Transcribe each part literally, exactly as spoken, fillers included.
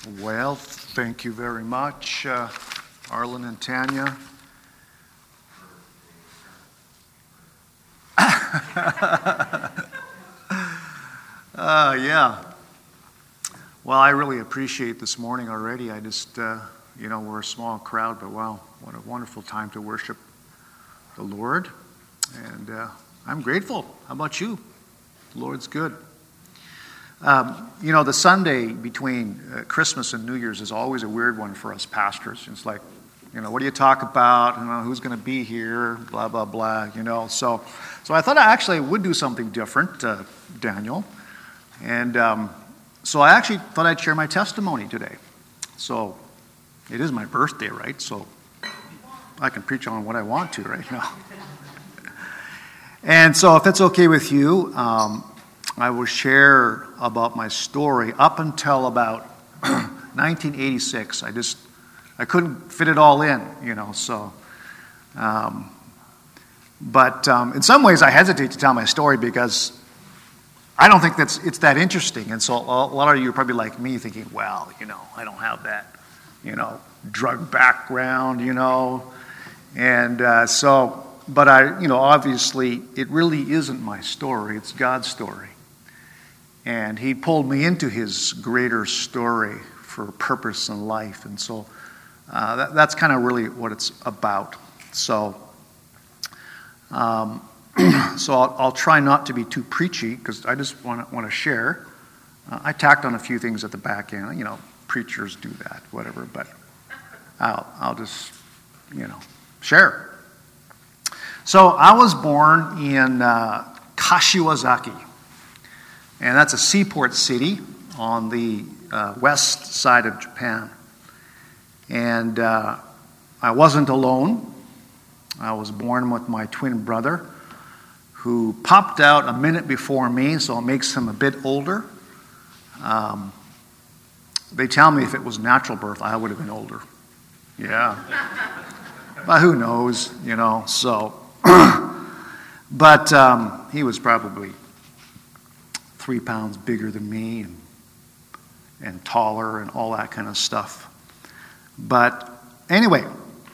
Well, thank you very much, uh, Arlen and Tanya. uh, yeah. Well, I really appreciate this morning already. I just, uh, you know, we're a small crowd, but wow, what a wonderful time to worship the Lord. And uh, I'm grateful. How about you? The Lord's good. Um, you know, the Sunday between uh, Christmas and New Year's is always a weird one for us pastors. It's like, you know, what do you talk about? You know, who's going to be here? Blah, blah, blah, you know. So so I thought I actually would do something different, uh, Daniel. And um, so I actually thought I'd share my testimony today. So it is my birthday, right? So I can preach on what I want to right now. And so if it's okay with you, um, I will share about my story up until about nineteen eighty-six. I just, I couldn't fit it all in, you know, so. Um, but um, in some ways I hesitate to tell my story because I don't think that's it's that interesting. And so a lot of you are probably like me thinking, well, you know, I don't have that, you know, drug background, you know. And uh, so, but I, you know, obviously it really isn't my story, it's God's story. And he pulled me into his greater story for purpose in life. And so uh, that, that's kind of really what it's about. So um, so I'll, I'll try not to be too preachy because I just want to want to share. Uh, I tacked on a few things at the back end. You know, preachers do that, whatever. But I'll, I'll just, you know, share. So I was born in uh, Kashiwazaki. And that's a seaport city on the uh, west side of Japan. And uh, I wasn't alone. I was born with my twin brother, who popped out a minute before me, so it makes him a bit older. Um, they tell me if it was natural birth, I would have been older. Yeah. But who knows, you know, so. But um, he was probably three pounds bigger than me and, and taller and all that kind of stuff. But anyway,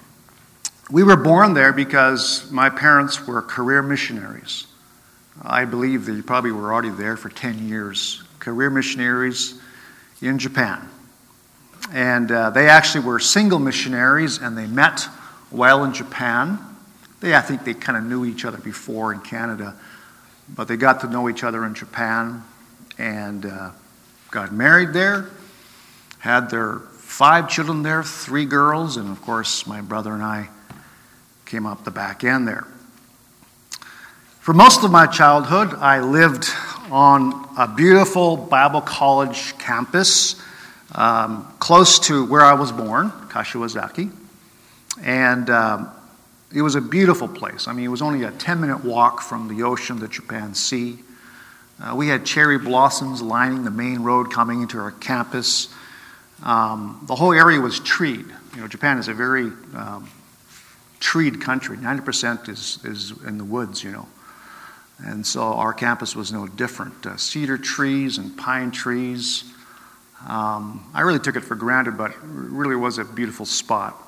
we were born there because my parents were career missionaries. I believe they probably were already there for ten years. Career missionaries in Japan. And uh, they actually were single missionaries and they met while in Japan. They, I think they kind of knew each other before in Canada. But they got to know each other in Japan and uh, got married there, had their five children there, three girls, and of course my brother and I came up the back end there. For most of my childhood, I lived on a beautiful Bible college campus um, close to where I was born, Kashiwazaki, and um, it was a beautiful place. I mean, it was only a ten-minute walk from the ocean, the Japan Sea. Uh, we had cherry blossoms lining the main road coming into our campus. Um, the whole area was treed. You know, Japan is a very um, treed country. ninety percent is, is in the woods, you know. And so our campus was no different. Uh, cedar trees and pine trees. Um, I really took it for granted, but it really was a beautiful spot.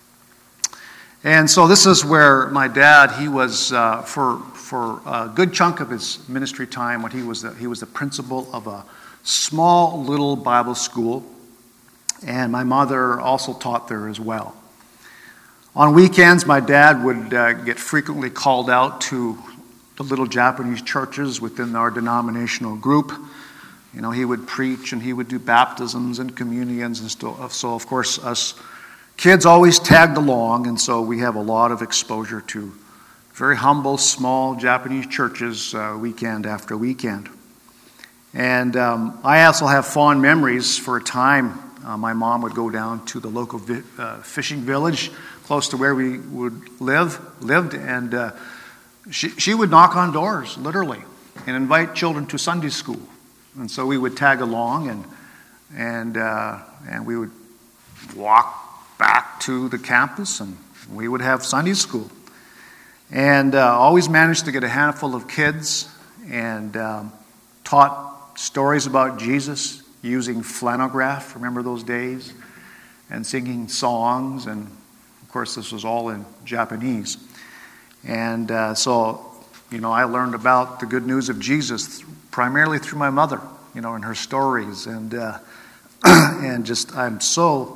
And so this is where my dad, he was, uh, for for a good chunk of his ministry time, when he was the, he was the principal of a small little Bible school. And my mother also taught there as well. On weekends, my dad would uh, get frequently called out to the little Japanese churches within our denominational group. You know, he would preach and he would do baptisms and communions and stuff. So, of course, us kids always tagged along, and so we have a lot of exposure to very humble, small Japanese churches uh, weekend after weekend. And um, I also have fond memories for a time. Uh, my mom would go down to the local vi- uh, fishing village close to where we would live, lived, and uh, she, she would knock on doors, literally, and invite children to Sunday school. And so we would tag along, and and uh, and we would walk back to the campus, and we would have Sunday school. And uh, always managed to get a handful of kids and um, taught stories about Jesus, using flannelgraph, remember those days? And singing songs, and of course this was all in Japanese. And uh, so, you know, I learned about the good news of Jesus primarily through my mother, you know, and her stories. And uh, and just, I'm so,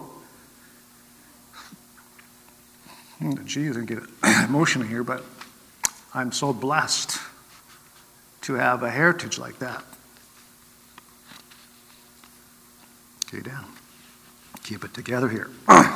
geez, I didn't get emotional here, but I'm so blessed to have a heritage like that. Okay, down. Keep it together here.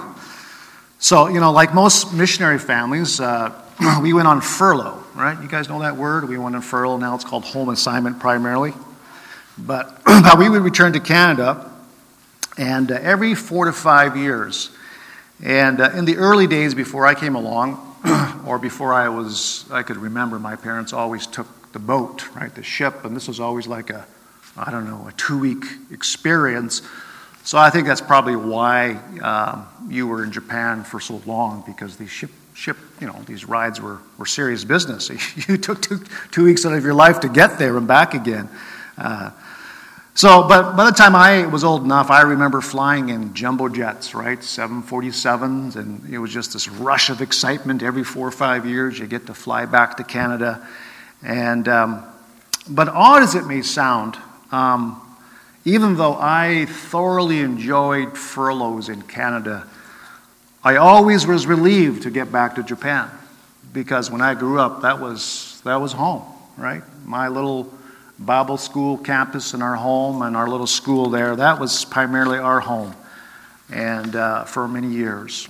So, you know, like most missionary families, uh, we went on furlough, right? You guys know that word? We went on furlough. Now it's called home assignment primarily. But, but we would return to Canada, and uh, every four to five years. And uh, in the early days before I came along, or before I was, I could remember, my parents always took the boat, right, the ship, and this was always like a, I don't know, a two-week experience. So I think that's probably why um, you were in Japan for so long, because these ship, ship, you know, these rides were, were serious business. You took two, two weeks out of your life to get there and back again. Uh, so, but by the time I was old enough, I remember flying in jumbo jets, right, seven forty-sevens, and it was just this rush of excitement. Every four or five years, you get to fly back to Canada. And um, but odd as it may sound, um, even though I thoroughly enjoyed furloughs in Canada, I always was relieved to get back to Japan, because when I grew up, that was that was home, right? My little Bible school campus in our home and our little school there, that was primarily our home, and uh, for many years.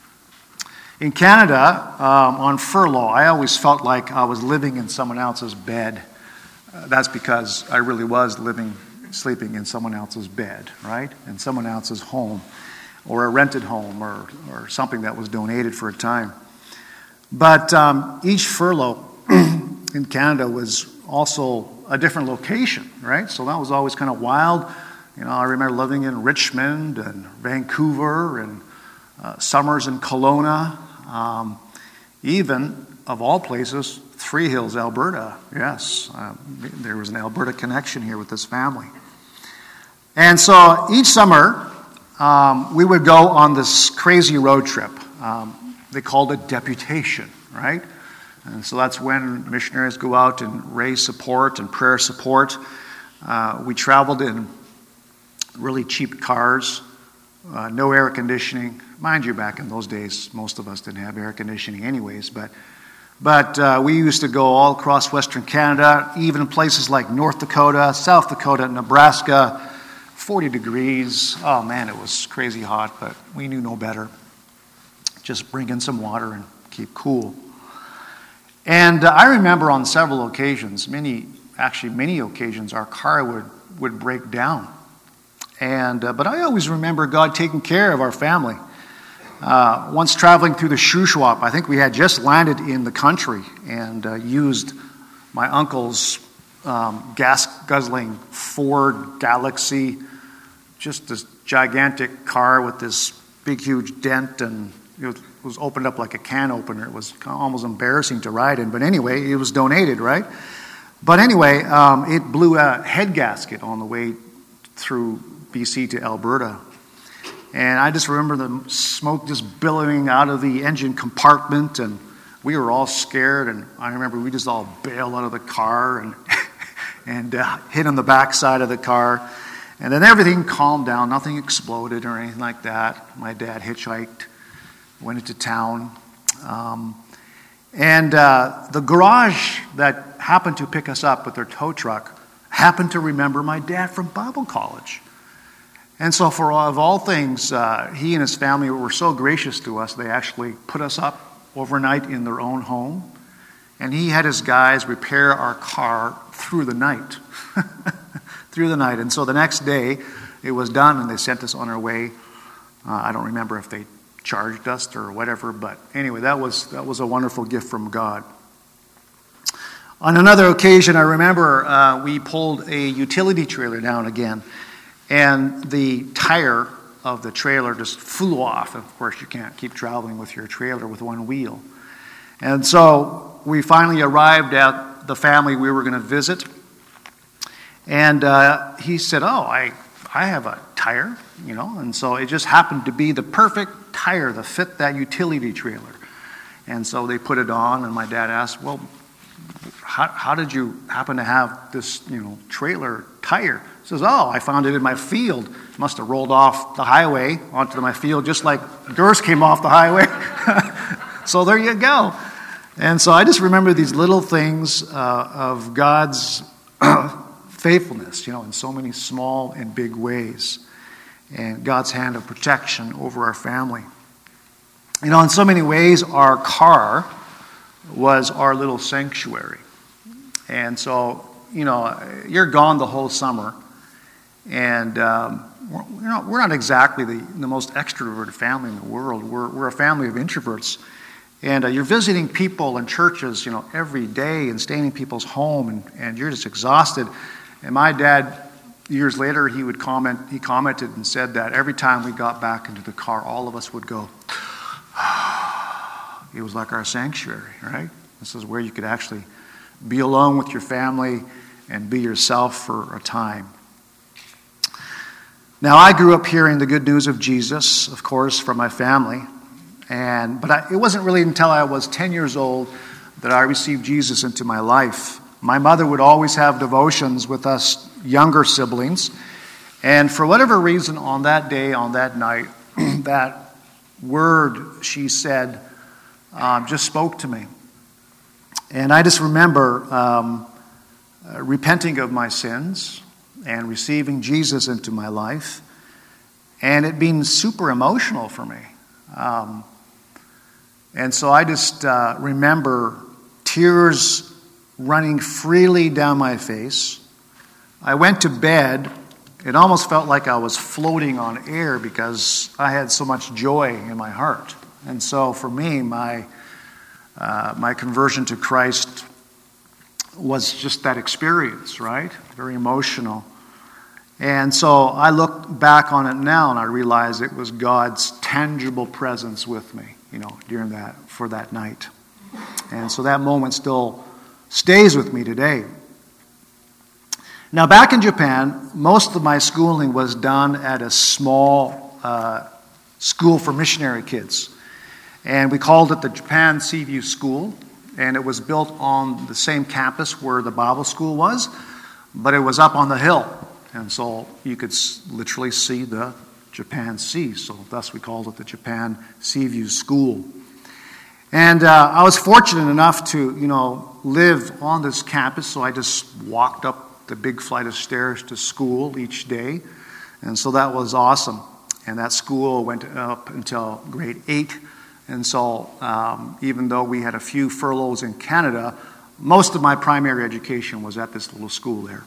In Canada, um, on furlough, I always felt like I was living in someone else's bed. Uh, that's because I really was living, sleeping in someone else's bed, right? In someone else's home, or a rented home, or, or something that was donated for a time. But um, each furlough in Canada was also a different location, right? So that was always kind of wild. You know, I remember living in Richmond and Vancouver and uh, summers in Kelowna. Um, even, of all places, Three Hills, Alberta. Yes, uh, there was an Alberta connection here with this family. And so each summer, um, we would go on this crazy road trip. Um, they called it deputation, right? And so that's when missionaries go out and raise support and prayer support. Uh, we traveled in really cheap cars, uh, no air conditioning. Mind you, back in those days, most of us didn't have air conditioning anyways, but but uh, we used to go all across Western Canada, even places like North Dakota, South Dakota, Nebraska, forty degrees. Oh man, it was crazy hot, but we knew no better. Just bring in some water and keep cool. And uh, I remember on several occasions, many, actually many occasions, our car would, would break down. And uh, but I always remember God taking care of our family. Uh, once traveling through the Shuswap, I think we had just landed in the country and uh, used my uncle's um, gas-guzzling Ford Galaxy, just this gigantic car with this big, huge dent, and it was, it was opened up like a can opener. It was almost embarrassing to ride in. But anyway, it was donated, right? But anyway, um, it blew a head gasket on the way through B C to Alberta. And I just remember the smoke just billowing out of the engine compartment, and we were all scared. And I remember we just all bailed out of the car and and uh, hid on the back side of the car. And then everything calmed down. Nothing exploded or anything like that. My dad hitchhiked, went into town. Um, and uh, the garage that happened to pick us up with their tow truck happened to remember my dad from Bible college. And so for all, of all things, uh, he and his family were so gracious to us, they actually put us up overnight in their own home. And he had his guys repair our car through the night. through the night. And so the next day, it was done, and they sent us on our way. Uh, I don't remember if they charged us or whatever, but anyway, that was that was a wonderful gift from God. On another occasion, I remember uh, we pulled a utility trailer down again, and the tire of the trailer just flew off. Of course, you can't keep traveling with your trailer with one wheel. And so we finally arrived at the family we were going to visit. And uh, he said, oh, I, I have a tire, you know, and so it just happened to be the perfect tire to fit that utility trailer. And so they put it on, and my dad asked, well, how, how did you happen to have this, you know, trailer tire? He says, oh, I found it in my field. It must have rolled off the highway onto my field just like yours came off the highway. So there you go. And so I just remember these little things uh, of God's faithfulness, you know, in so many small and big ways, and God's hand of protection over our family. You know, in so many ways, our car was our little sanctuary. And so, you know, you're gone the whole summer, and um, we're, not, we're not exactly the, the most extroverted family in the world. We're, we're a family of introverts. And uh, you're visiting people in churches, you know, every day and staying in people's home, and, and you're just exhausted. And my dad, years later, he would comment, he commented and said that every time we got back into the car, all of us would go, it was like our sanctuary, right? This is where you could actually be alone with your family and be yourself for a time. Now, I grew up hearing the good news of Jesus, of course, from my family. And but I, it wasn't really until I was ten years old that I received Jesus into my life. My mother would always have devotions with us younger siblings. And for whatever reason, on that day, on that night, that word she said um, just spoke to me. And I just remember um, uh, repenting of my sins and receiving Jesus into my life, and it being super emotional for me. Um, and so I just uh, remember tears running freely down my face. I went to bed. It almost felt like I was floating on air because I had so much joy in my heart. And so for me, my uh, my conversion to Christ was just that experience, right? Very emotional. And so I look back on it now and I realize it was God's tangible presence with me, you know, during that, for that night. And so that moment still stays with me today. Now, back in Japan, most of my schooling was done at a small uh, school for missionary kids. And we called it the Japan Seaview School. And it was built on the same campus where the Bible school was, but it was up on the hill. And so you could literally see the Japan Sea. So thus we called it the Japan Seaview School. And uh, I was fortunate enough to, you know, live on this campus. So I just walked up the big flight of stairs to school each day. And so that was awesome. And that school went up until grade eight. And so um, even though we had a few furloughs in Canada, most of my primary education was at this little school there.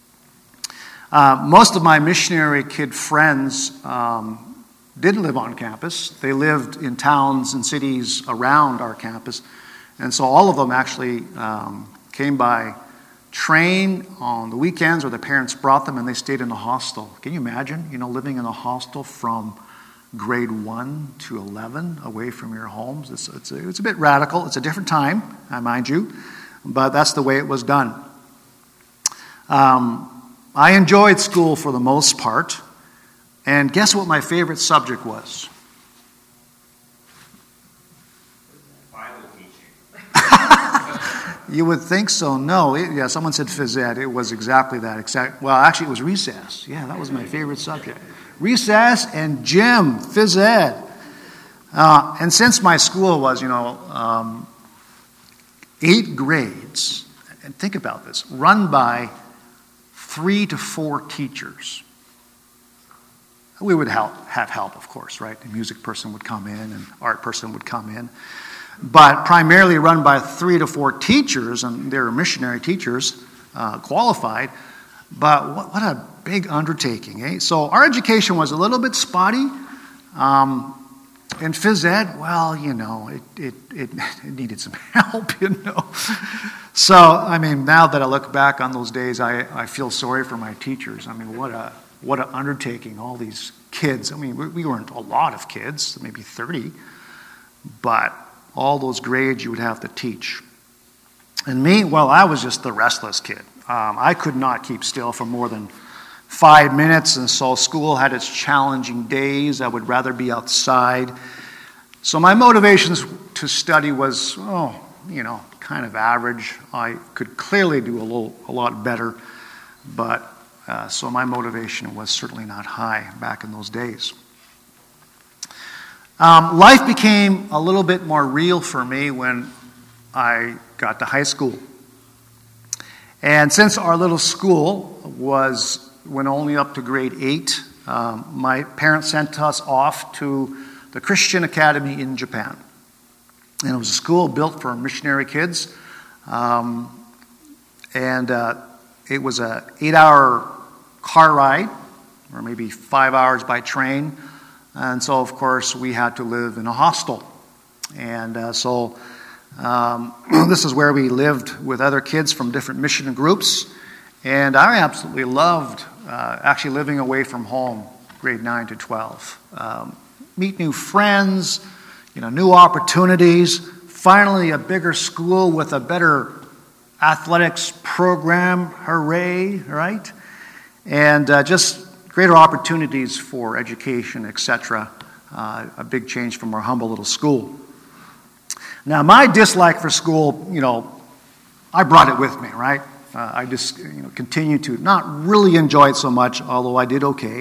Uh, most of my missionary kid friends um, didn't live on campus. They lived in towns and cities around our campus. And so all of them actually um, came by train on the weekends, or their parents brought them and they stayed in a hostel. Can you imagine, you know, living in a hostel from grade one to eleven away from your homes? It's, it's, a, it's a bit radical. It's a different time, I mind you, but that's the way it was done. Um, I enjoyed school for the most part, and guess what my favorite subject was? Bible teaching. You would think so. No, it, yeah, someone said phys ed. It was exactly that. Exact. Well, actually, it was recess. Yeah, that was my favorite subject. Recess and gym, phys ed. Uh, and since my school was, you know, um, eight grades, and think about this, run by three to four teachers. We would help, have help, of course, right? The music person would come in and art person would come in. But primarily run by three to four teachers, and they were missionary teachers, uh, qualified. But what, what a big undertaking, eh? So our education was a little bit spotty. Um, and phys ed, well, you know, it, it, it, it needed some help, you know. So, I mean, now that I look back on those days, I, I feel sorry for my teachers. I mean, what a what an undertaking, all these kids. I mean, we, we weren't a lot of kids, maybe thirty, but all those grades you would have to teach. And me, well, I was just the restless kid. Um, I could not keep still for more than five minutes, and so school had its challenging days. I would rather be outside. So my motivations to study was, oh, you know, kind of average. I could clearly do a, little, a lot better, but uh, so my motivation was certainly not high back in those days. Um, life became a little bit more real for me when I got to high school. And since our little school was went only up to grade eight, um, my parents sent us off to the Christian Academy in Japan. And it was a school built for missionary kids. Um, and uh, it was an eight-hour car ride, or maybe five hours by train. And so, of course, we had to live in a hostel. And uh, so um, this is where we lived with other kids from different mission groups. And I absolutely loved uh, actually living away from home, grade nine to twelve. Um, meet new friends, you know, new opportunities. Finally, a bigger school with a better athletics program. Hooray, right? And uh, just greater opportunities for education, et cetera. Uh, a big change from our humble little school. Now, my dislike for school, you know, I brought it with me, right? Uh, I just, you know, continued to not really enjoy it so much, although I did okay.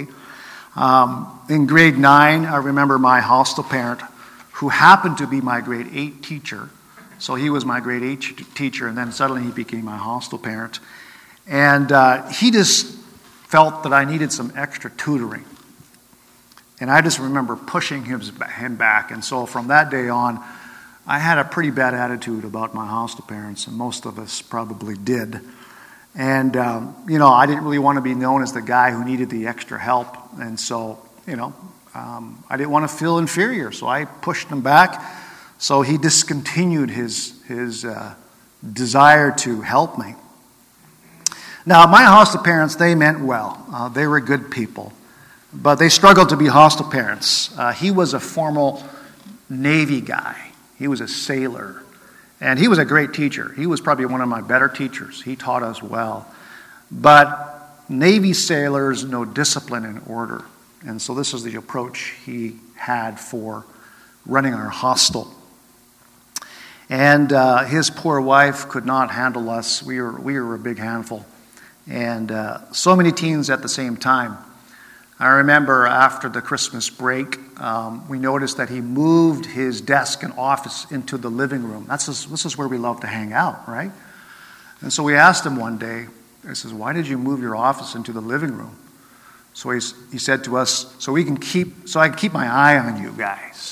Um, in grade nine, I remember my hostel parent, who happened to be my grade eight teacher. So he was my grade eight teacher, and then suddenly he became my hostel parent. And uh, he just felt that I needed some extra tutoring. And I just remember pushing him back. And so from that day on, I had a pretty bad attitude about my hostel parents, and most of us probably did. And, um, you know, I didn't really want to be known as the guy who needed the extra help. And so, you know, um, I didn't want to feel inferior. So I pushed him back. So he discontinued his, his uh, desire to help me. Now, my hostel parents, they meant well. Uh, they were good people. But they struggled to be hostel parents. Uh, he was a formal Navy guy. He was a sailor. And he was a great teacher. He was probably one of my better teachers. He taught us well. But Navy sailors know discipline and order. And so this is the approach he had for running our hostel. And uh, his poor wife could not handle us. We were, we were a big handful. And uh, so many teens at the same time. I remember after the Christmas break, um, we noticed that he moved his desk and office into the living room. That's just, this is where we love to hang out, right? And so we asked him one day, I says, why did you move your office into the living room? So he, he said to us, so we can keep, so I can keep my eye on you guys.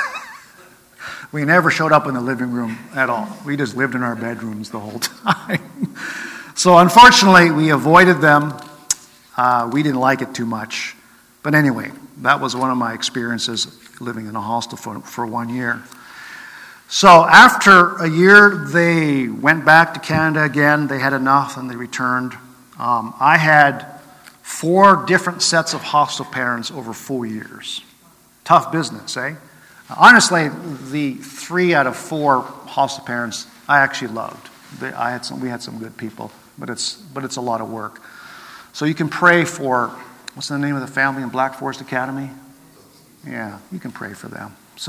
We never showed up in the living room at all. We just lived in our bedrooms the whole time. So unfortunately, we avoided them. Uh, we didn't like it too much. But anyway, that was one of my experiences living in a hostel for, for one year. So after a year, they went back to Canada again. They had enough and they returned. Um, I had four different sets of hostel parents over four years. Tough business, eh? Honestly, the three out of four hostel parents I actually loved. They, I had some, we had some good people, but it's but it's a lot of work. So you can pray for, what's the name of the family in Black Forest Academy? Yeah, you can pray for them. So,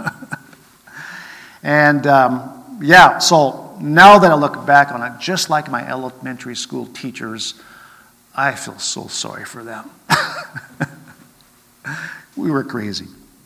and um, yeah, so now that I look back on it, just like my elementary school teachers, I feel so sorry for them. We were crazy.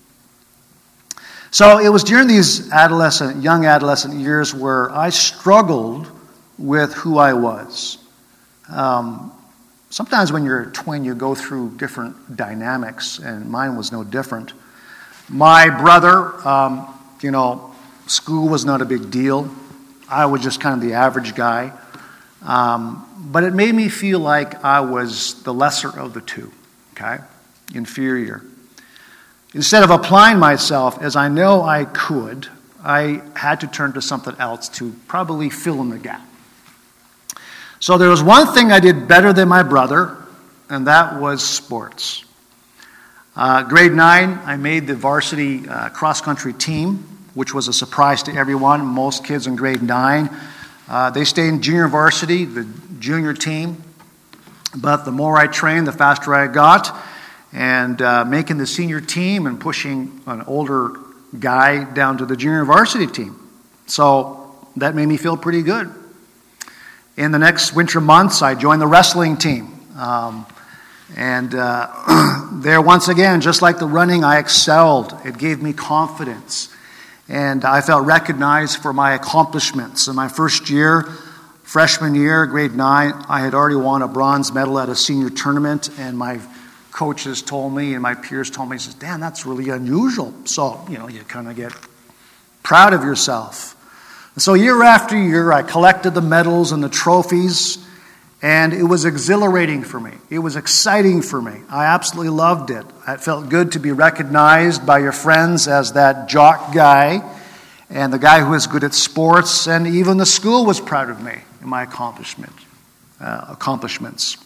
So it was during these adolescent, young adolescent years where I struggled with who I was. Um, sometimes when you're a twin, you go through different dynamics, and mine was no different. My brother, um, you know, school was not a big deal. I was just kind of the average guy. Um, but it made me feel like I was the lesser of the two, okay? Inferior. Instead of applying myself as I know I could, I had to turn to something else to probably fill in the gap. So there was one thing I did better than my brother, and that was sports. Uh, grade nine, I made the varsity uh, cross-country team, which was a surprise to everyone. Most kids in grade nine, uh, they stayed in junior varsity, the junior team. But the more I trained, the faster I got. And uh, making the senior team and pushing an older guy down to the junior varsity team. So that made me feel pretty good. In the next winter months, I joined the wrestling team. Um, and uh, there, once again, just like the running, I excelled. It gave me confidence. And I felt recognized for my accomplishments. In my first year, freshman year, grade nine, I had already won a bronze medal at a senior tournament. And my coaches told me and my peers told me, he says, Dan, that's really unusual. So, you know, you kind of get proud of yourself. And so year after year, I collected the medals and the trophies, and it was exhilarating for me. It was exciting for me. I absolutely loved it. It felt good to be recognized by your friends as that jock guy and the guy who was good at sports, and even the school was proud of me and my accomplishment, uh, accomplishments.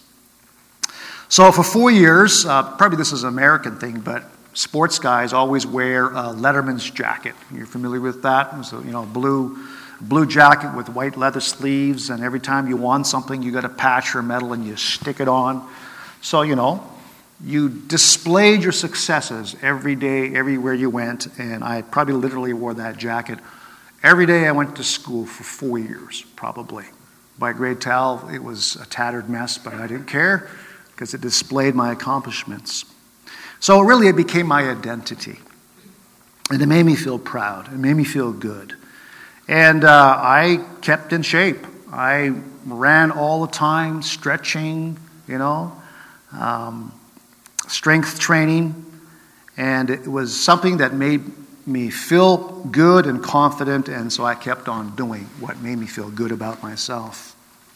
So for four years, uh, probably this is an American thing, but sports guys always wear a Letterman's jacket. You're familiar with that? It's a, you know, blue, blue jacket with white leather sleeves, and every time you won something, you got a patch or a medal and you stick it on. So, you know, you displayed your successes every day, everywhere you went, and I probably literally wore that jacket every day I went to school for four years, probably. By grade twelve, it was a tattered mess, but I didn't care because it displayed my accomplishments. So really it became my identity. And it made me feel proud. It made me feel good. And uh, I kept in shape. I ran all the time, stretching, you know, um, strength training. And it was something that made me feel good and confident, and so I kept on doing what made me feel good about myself.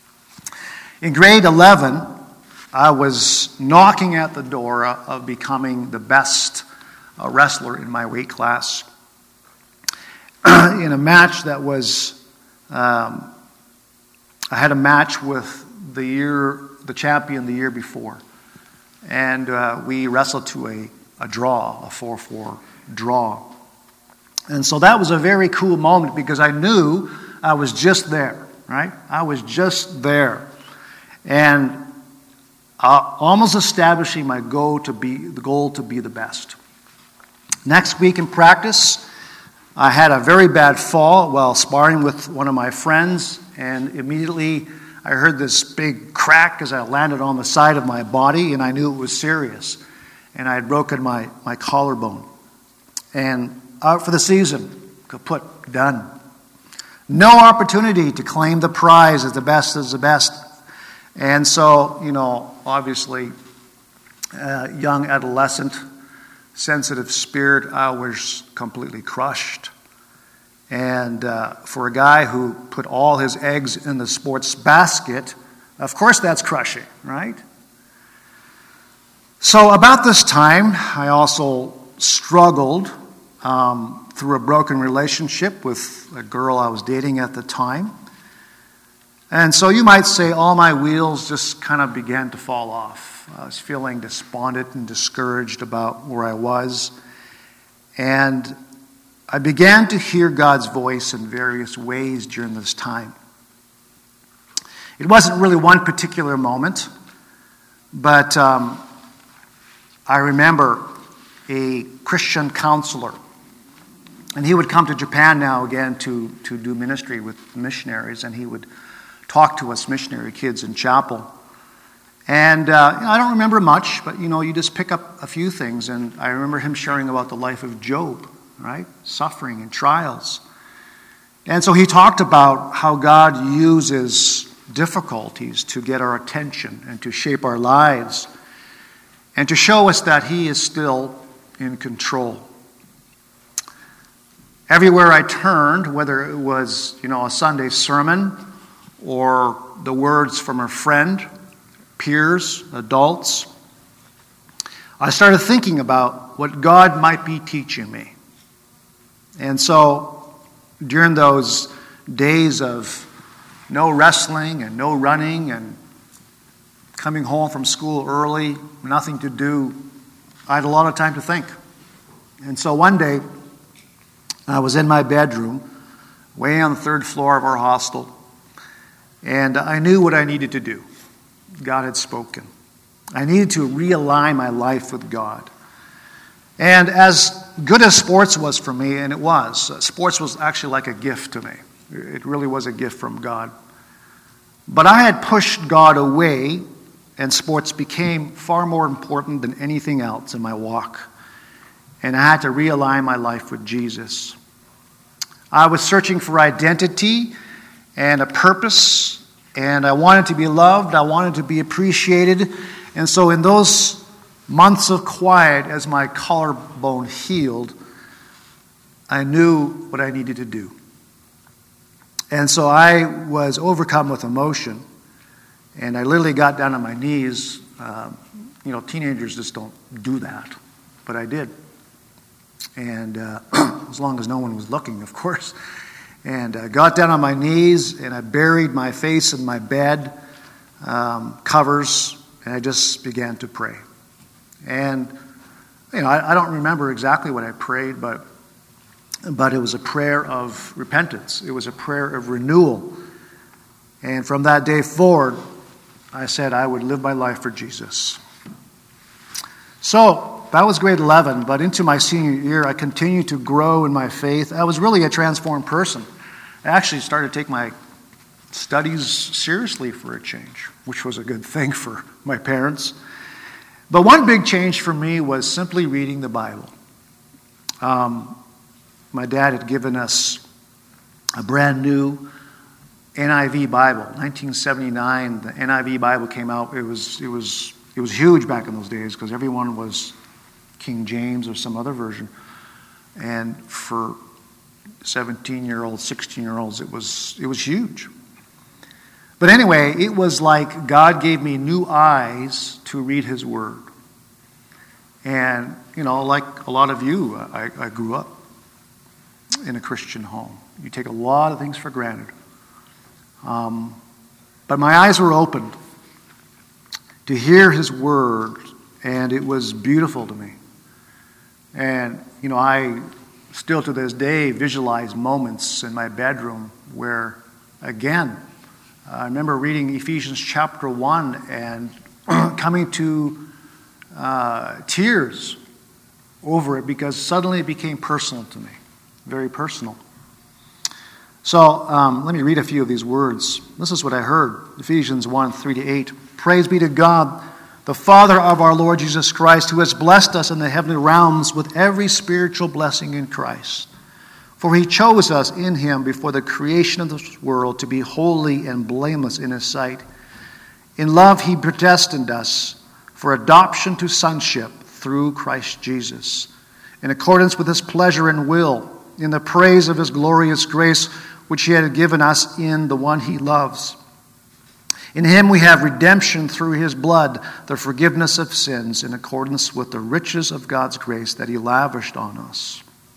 In grade eleven, I was knocking at the door of becoming the best uh, wrestler in my weight class in a match that was, um, I had a match with the year, the champion the year before. And uh, we wrestled to a, a draw, a four four draw. And so that was a very cool moment because I knew I was just there, right? I was just there. And Uh, almost establishing my goal to be the goal to be the best. Next week in practice, I had a very bad fall while sparring with one of my friends, and immediately I heard this big crack as I landed on the side of my body, and I knew it was serious. And I had broken my, my collarbone. And out for the season, kaput, done. No opportunity to claim the prize as the best as the best. And so, you know, obviously, uh, young adolescent, sensitive spirit, I was completely crushed. And uh, for a guy who put all his eggs in the sports basket, of course that's crushing, right? So about this time, I also struggled um, through a broken relationship with a girl I was dating at the time. And so you might say all my wheels just kind of began to fall off. I was feeling despondent and discouraged about where I was. And I began to hear God's voice in various ways during this time. It wasn't really one particular moment, but um, I remember a Christian counselor. And he would come to Japan now again to, to do ministry with missionaries, and he would talk to us missionary kids in chapel. And uh, you know, I don't remember much, but you know, you just pick up a few things. And I remember him sharing about the life of Job, right? Suffering and trials. And so he talked about how God uses difficulties to get our attention and to shape our lives and to show us that He is still in control. Everywhere I turned, whether it was, you know, a Sunday sermon or the words from a friend, peers, adults, I started thinking about what God might be teaching me. And so during those days of no wrestling and no running and coming home from school early, nothing to do, I had a lot of time to think. And so one day, I was in my bedroom, way on the third floor of our hostel, and I knew what I needed to do. God had spoken. I needed to realign my life with God. And as good as sports was for me, and it was, uh, sports was actually like a gift to me. It really was a gift from God. But I had pushed God away, and sports became far more important than anything else in my walk. And I had to realign my life with Jesus. I was searching for identity and a purpose, and I wanted to be loved, I wanted to be appreciated. And so in those months of quiet, as my collarbone healed, I knew what I needed to do. And so I was overcome with emotion, and I literally got down on my knees. Uh, you know, teenagers just don't do that, but I did. And uh, as long as no one was looking, of course. And I got down on my knees, and I buried my face in my bed um, covers, and I just began to pray. And, you know, I, I don't remember exactly what I prayed, but but it was a prayer of repentance. It was a prayer of renewal. And from that day forward, I said I would live my life for Jesus. So that was grade eleven, but into my senior year, I continued to grow in my faith. I was really a transformed person. I actually started to take my studies seriously for a change, which was a good thing for my parents. But one big change for me was simply reading the Bible. Um, my dad had given us a brand new N I V Bible. nineteen seventy-nine, the N I V Bible came out. It was it was it was huge back in those days because everyone was King James or some other version. And for seventeen-year-olds, sixteen-year-olds, it was it was huge. But anyway, it was like God gave me new eyes to read His Word. And, you know, like a lot of you, I, I grew up in a Christian home. You take a lot of things for granted. Um, but my eyes were opened to hear His Word, and it was beautiful to me. And, you know, I still to this day visualize moments in my bedroom where, again, I remember reading Ephesians chapter one and coming to uh, tears over it because suddenly it became personal to me, very personal. So um, let me read a few of these words. This is what I heard, Ephesians one, three to eight. Praise be to God, the Father of our Lord Jesus Christ, who has blessed us in the heavenly realms with every spiritual blessing in Christ. For He chose us in Him before the creation of this world to be holy and blameless in His sight. In love He predestined us for adoption to sonship through Christ Jesus, in accordance with His pleasure and will, in the praise of His glorious grace, which He had given us in the one He loves. In Him we have redemption through His blood, the forgiveness of sins, in accordance with the riches of God's grace that He lavished on us.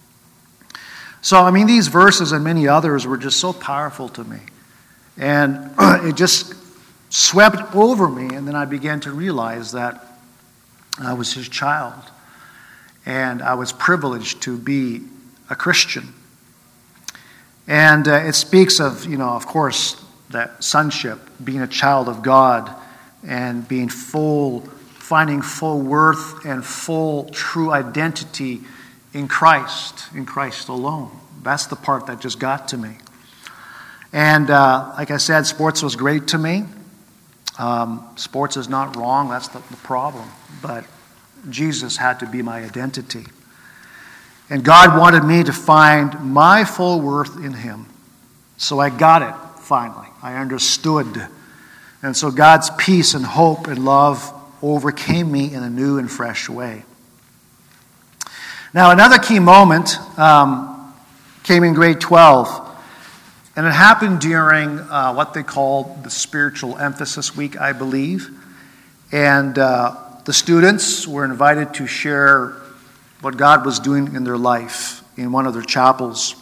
So, I mean, these verses and many others were just so powerful to me. And it just swept over me, and then I began to realize that I was His child. And I was privileged to be a Christian. And uh, it speaks of, you know, of course, that sonship, being a child of God, and being full, finding full worth and full true identity in Christ, in Christ alone. That's the part that just got to me. And uh, like I said, sports was great to me. Um, sports is not wrong, that's the, the problem. But Jesus had to be my identity. And God wanted me to find my full worth in Him. So I got it, finally. I understood. And so God's peace and hope and love overcame me in a new and fresh way. Now, another key moment um, came in grade twelve, and it happened during uh, what they called the Spiritual Emphasis Week, I believe. And uh, the students were invited to share what God was doing in their life in one of their chapels.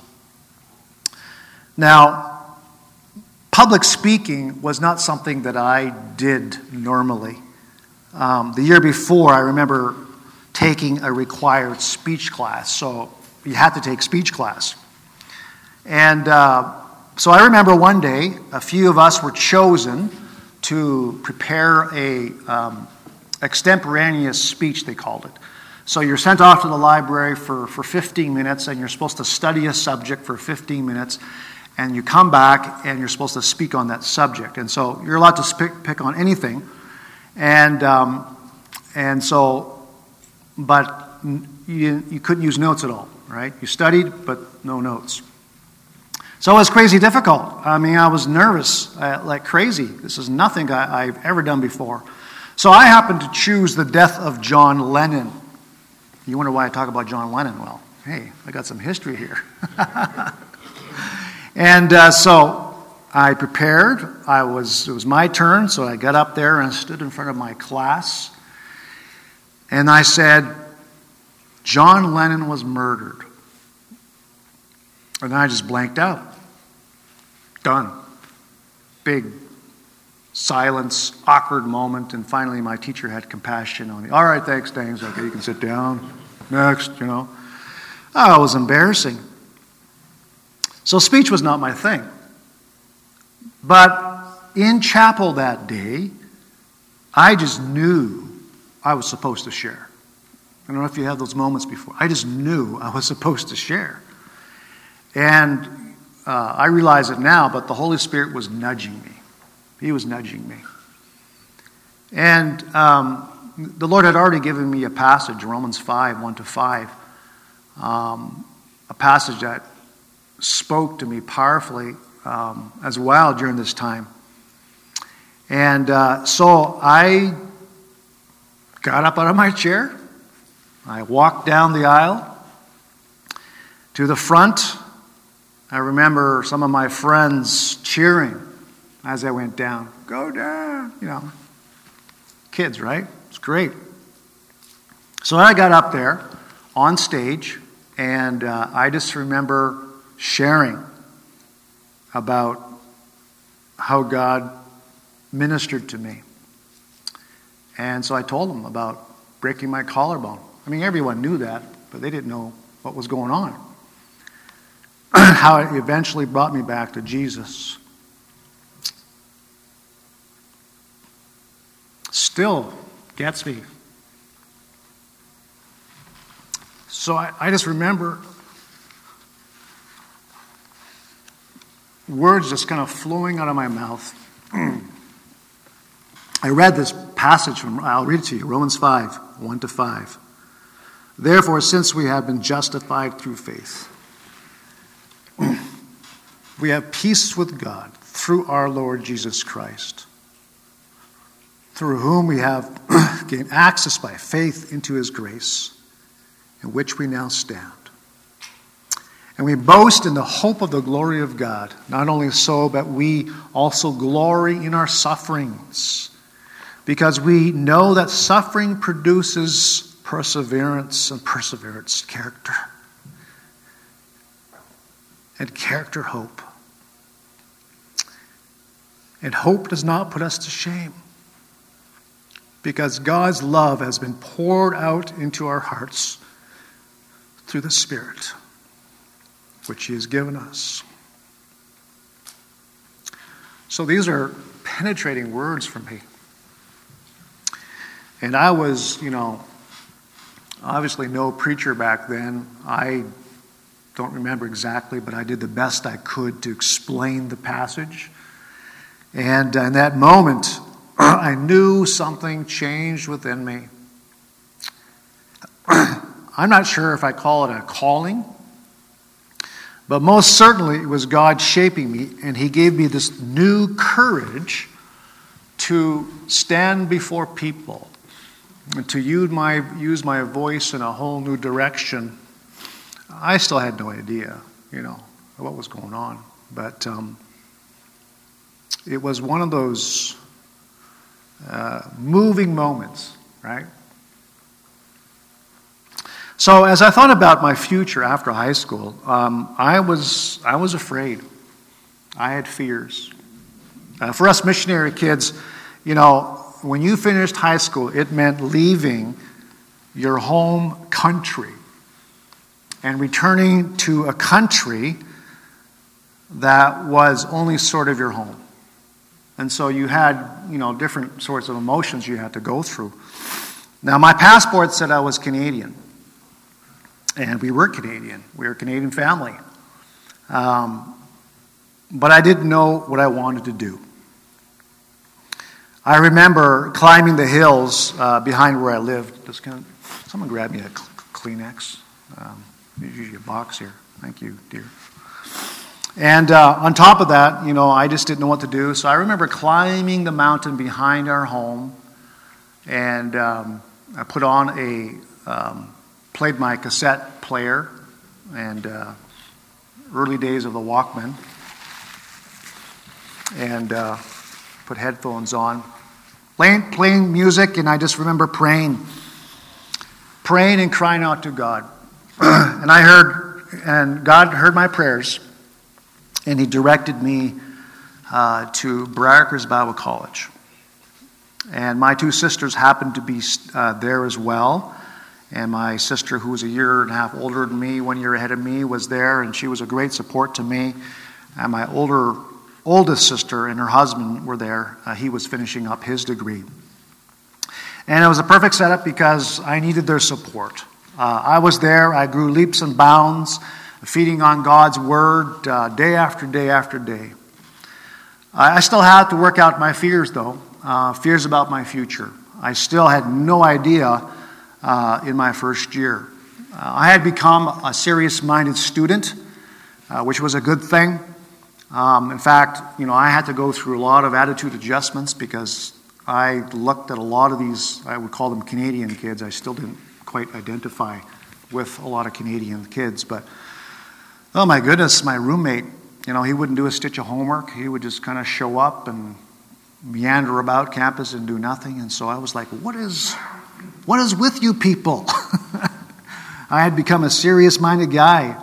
Now, public speaking was not something that I did normally. Um, the year before, I remember taking a required speech class. So you had to take speech class. And uh, so I remember one day, a few of us were chosen to prepare a um, extemporaneous speech, they called it. So you're sent off to the library for, for fifteen minutes, and you're supposed to study a subject for fifteen minutes, and you come back and you're supposed to speak on that subject. And so you're allowed to pick, pick on anything. And um, and so, but you, you couldn't use notes at all, right? You studied, but no notes. So it was crazy difficult. I mean, I was nervous uh, like crazy. This is nothing I, I've ever done before. So I happened to choose the death of John Lennon. You wonder why I talk about John Lennon? Well, hey, I got some history here. And uh, so I prepared. I was it was my turn, so I got up there and stood in front of my class. And I said, John Lennon was murdered. And I just blanked out. Done. Big silence, awkward moment, and finally my teacher had compassion on me. All right, thanks, thanks. Okay, you can sit down. Next, you know. Oh, it was embarrassing. So speech was not my thing. But in chapel that day, I just knew I was supposed to share. I don't know if you have those moments before. I just knew I was supposed to share. And uh, I realize it now, but the Holy Spirit was nudging me. He was nudging me. And um, the Lord had already given me a passage, Romans five, one to five, um, a passage that spoke to me powerfully um, as well during this time. And uh, so I got up out of my chair. I walked down the aisle to the front. I remember some of my friends cheering as I went down. Go down, you know. Kids, right? It's great. So I got up there on stage, and uh, I just remember sharing about how God ministered to me. And so I told them about breaking my collarbone. I mean, everyone knew that, but they didn't know what was going on. How it eventually brought me back to Jesus. Still gets me. So I, I just remember words just kind of flowing out of my mouth. I read this passage from, I'll read it to you, Romans five, one to five. Therefore, since we have been justified through faith, we have peace with God through our Lord Jesus Christ, through whom we have gained access by faith into his grace, in which we now stand. And we boast in the hope of the glory of God. Not only so, but we also glory in our sufferings, because we know that suffering produces perseverance, and perseverance, character. And character, hope. And hope does not put us to shame, because God's love has been poured out into our hearts through the Spirit, which he has given us. So these are penetrating words for me. And I was, you know, obviously no preacher back then. I don't remember exactly, but I did the best I could to explain the passage. And in that moment, I knew something changed within me. I'm not sure if I call it a calling, but most certainly it was God shaping me, and he gave me this new courage to stand before people and to use my, use my voice in a whole new direction. I still had no idea, you know, what was going on. But um, it was one of those uh, moving moments, right? So as I thought about my future after high school, um, I was I was afraid. I had fears. Uh, for us missionary kids, you know, when you finished high school, it meant leaving your home country and returning to a country that was only sort of your home. And so you had, you know, different sorts of emotions you had to go through. Now, my passport said I was Canadian. And we were Canadian. We were a Canadian family. Um, but I didn't know what I wanted to do. I remember climbing the hills uh, behind where I lived. Just kind of, someone grab me a Kleenex. Um, there's usually a box here. Thank you, dear. And uh, on top of that, you know, I just didn't know what to do. So I remember climbing the mountain behind our home, and um, I put on a, um, played my cassette player, and uh, early days of the Walkman, and uh, put headphones on, playing, playing music, and I just remember praying, praying and crying out to God. And I heard, and God heard my prayers, and He directed me uh, to Briarcrest Bible College. And my two sisters happened to be uh, there as well. And my sister, who was a year and a half older than me, one year ahead of me, was there, and she was a great support to me. And my older, oldest sister and her husband were there. Uh, he was finishing up his degree. And it was a perfect setup because I needed their support. Uh, I was there. I grew leaps and bounds, feeding on God's Word uh, day after day after day. I still had to work out my fears, though, uh, fears about my future. I still had no idea uh, in my first year. Uh, I had become a serious-minded student, uh, which was a good thing. Um, in fact, you know, I had to go through a lot of attitude adjustments because I looked at a lot of these, I would call them Canadian kids. I still didn't quite identify with a lot of Canadian kids, but oh my goodness, my roommate, you know, he wouldn't do a stitch of homework. He would just kind of show up and meander about campus and do nothing. And so I was like, what is, what is with you people? I had become a serious-minded guy.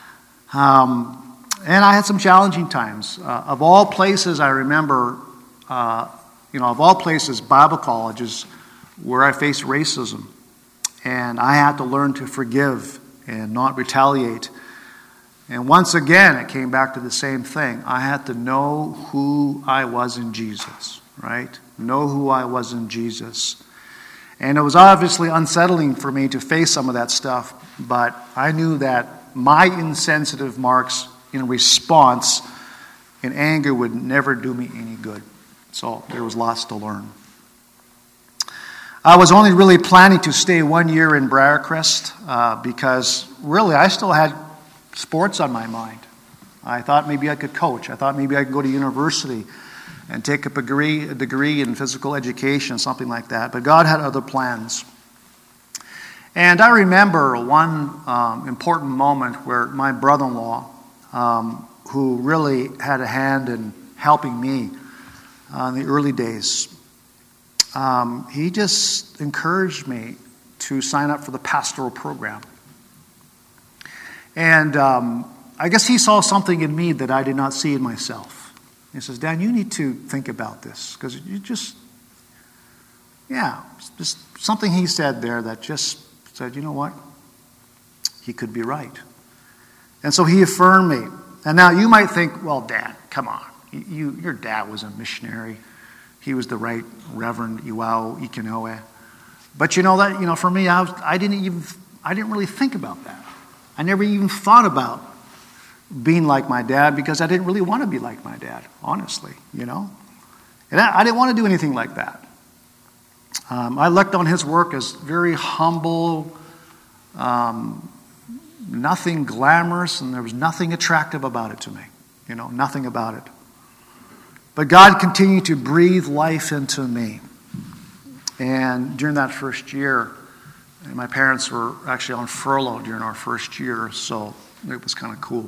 Um, and I had some challenging times. Uh, of all places, I remember, uh, you know, of all places, Bible colleges where I faced racism. And I had to learn to forgive and not retaliate. And once again, it came back to the same thing. I had to know who I was in Jesus, right? Know who I was in Jesus. And it was obviously unsettling for me to face some of that stuff, but I knew that my insensitive marks in response in anger would never do me any good. So there was lots to learn. I was only really planning to stay one year in Briarcrest uh, because really I still had sports on my mind. I thought maybe I could coach. I thought maybe I could go to university and take up a degree, a degree in physical education, something like that. But God had other plans. And I remember one um, important moment where my brother-in-law, um, who really had a hand in helping me uh, in the early days, um, he just encouraged me to sign up for the pastoral program. And um, I guess he saw something in me that I did not see in myself. He says, Dan, you need to think about this. Because you just, yeah, just something he said there that just said, you know what? He could be right. And so he affirmed me. And now you might think, well, Dad, come on. You, your dad was a missionary. He was the right Reverend Iwao Ikenoe. But you know that, you know, for me, I, was, I didn't even, I didn't really think about that. I never even thought about being like my dad because I didn't really want to be like my dad, honestly, you know. And I, I didn't want to do anything like that. Um, I looked on his work as very humble, um, nothing glamorous, and there was nothing attractive about it to me, you know, nothing about it. But God continued to breathe life into me. And during that first year, and my parents were actually on furlough during our first year, so it was kind of cool.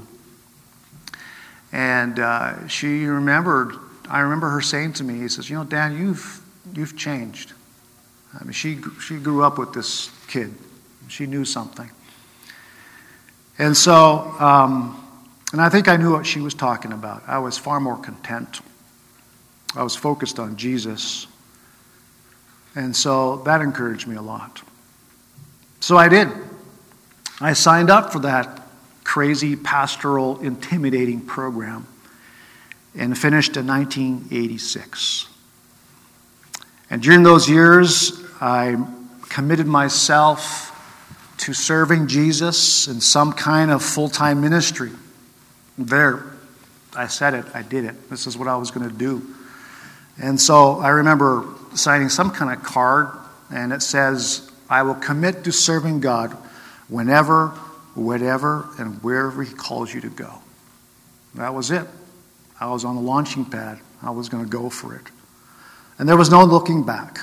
And uh, she remembered, I remember her saying to me, he says, you know, Dan, you've you've changed. I mean, she she grew up with this kid. She knew something. And so, um, and I think I knew what she was talking about. I was far more content. I was focused on Jesus. And so that encouraged me a lot. So I did. I signed up for that crazy pastoral intimidating program. and finished in nineteen eighty-six. And during those years, I committed myself to serving Jesus in some kind of full-time ministry. There, I said it, I did it. This is what I was going to do. And so I remember signing some kind of card, and it says, I will commit to serving God whenever, whatever, and wherever He calls you to go. That was it. I was on the launching pad. I was going to go for it. And there was no looking back.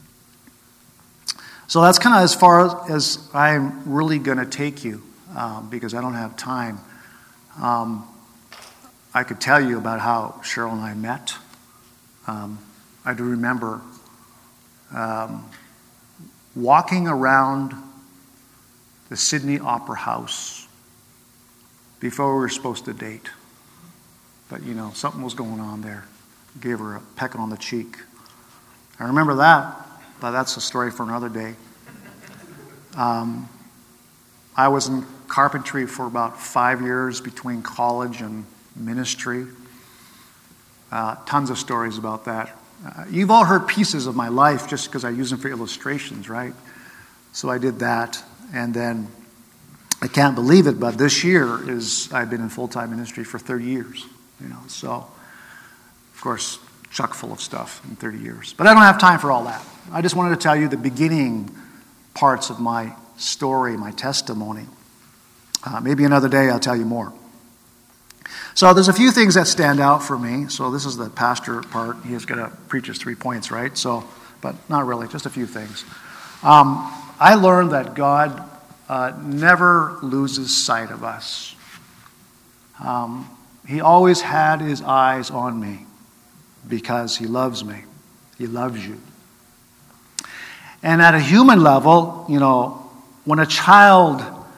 So that's kind of as far as I'm really going to take you, um, because I don't have time. Um, I could tell you about how Cheryl and I met. Um, I do remember um, walking around the Sydney Opera House before we were supposed to date. But, you know, something was going on there. Gave her a peck on the cheek. I remember that, but that's a story for another day. Um, I was in carpentry for about five years between college and ministry. Uh, tons of stories about that. Uh, you've all heard pieces of my life just because I use them for illustrations, right? So I did that, and then I can't believe it, but this year is I've been in full-time ministry for thirty years. You know, so of course, chock full of stuff in thirty years. But I don't have time for all that. I just wanted to tell you the beginning parts of my story, my testimony. Uh, maybe another day I'll tell you more. So there's a few things that stand out for me. So this is the pastor part. He has got to preach his three points, right? So, but not really, just a few things. Um, I learned that God uh, never loses sight of us. Um, he always had His eyes on me because He loves me. He loves you. And at a human level, you know, when a child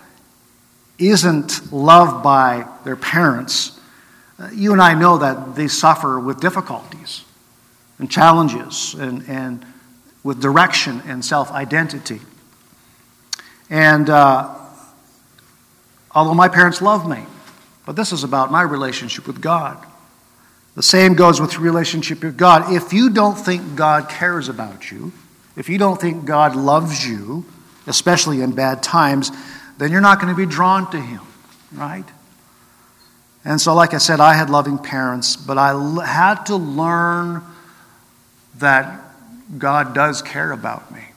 isn't loved by their parents, uh, you and I know that they suffer with difficulties and challenges and, and with direction and self-identity. And uh, although my parents loved me, but this is about my relationship with God. The same goes with relationship with God. If you don't think God cares about you, if you don't think God loves you, especially in bad times, then you're not going to be drawn to Him, right? And so, like I said, I had loving parents, but I l- had to learn that God does care about me.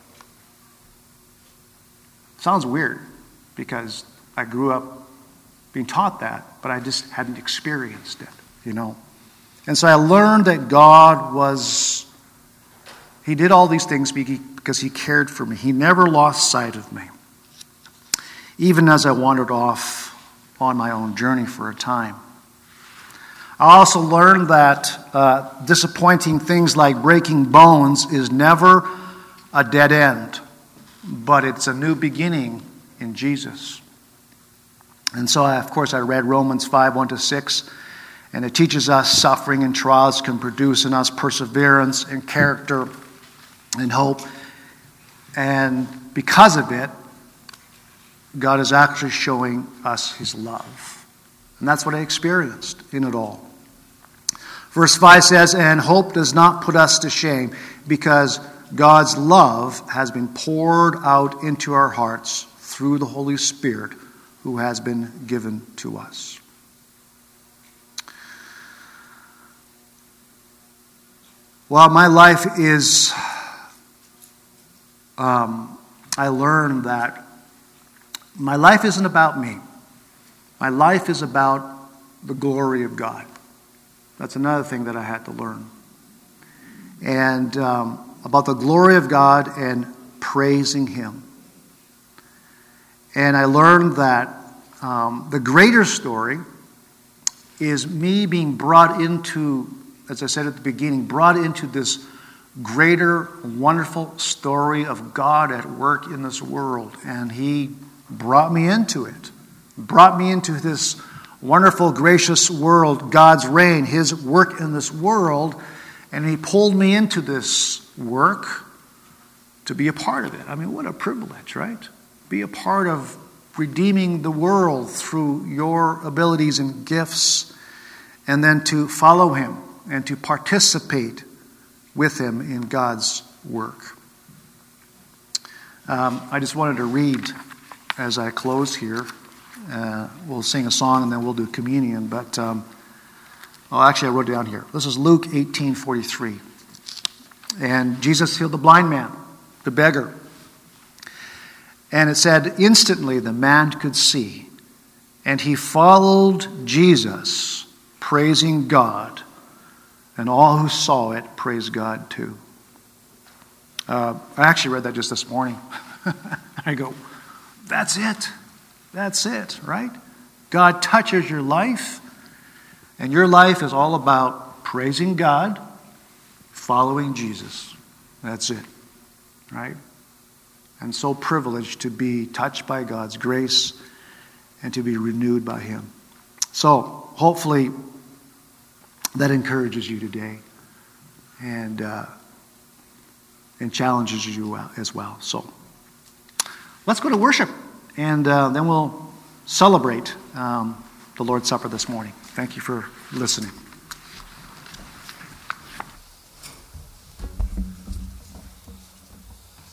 Sounds weird, because I grew up being taught that, but I just hadn't experienced it, you know. And so I learned that God was, He did all these things because He cared for me. He never lost sight of me, even as I wandered off on my own journey for a time. I also learned that uh, disappointing things like breaking bones is never a dead end, but it's a new beginning in Jesus. And so, I, of course, I read Romans five, one to six, and it teaches us suffering and trials can produce in us perseverance and character and hope. And because of it, God is actually showing us His love. And that's what I experienced in it all. Verse five says, and hope does not put us to shame, because God's love has been poured out into our hearts through the Holy Spirit who has been given to us. Well, my life is, um, I learned that my life isn't about me. My life is about the glory of God. That's another thing that I had to learn. And um, about the glory of God and praising Him. And I learned that um, the greater story is me being brought into, as I said at the beginning, brought into this greater, wonderful story of God at work in this world. And He brought me into it. Brought me into this wonderful, gracious world, God's reign, His work in this world. And He pulled me into this work to be a part of it. I mean, what a privilege, right? Be a part of redeeming the world through your abilities and gifts and then to follow him and to participate with him in God's work. Um, I just wanted to read as I close here. Uh, we'll sing a song and then we'll do communion. But um, oh, actually, I wrote it down here. This is Luke eighteen forty-three, and Jesus healed the blind man, the beggar. And it said, instantly the man could see, and he followed Jesus, praising God, and all who saw it praised God too. Uh, I actually read that just this morning. I go, that's it. That's it, right? God touches your life, and your life is all about praising God, following Jesus. That's it, right? And so privileged to be touched by God's grace and to be renewed by him. So, hopefully, that encourages you today and uh, and challenges you as well. So, let's go to worship, and uh, then we'll celebrate um, the Lord's Supper this morning. Thank you for listening.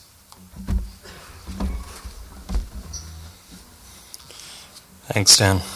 Thanks, Dan.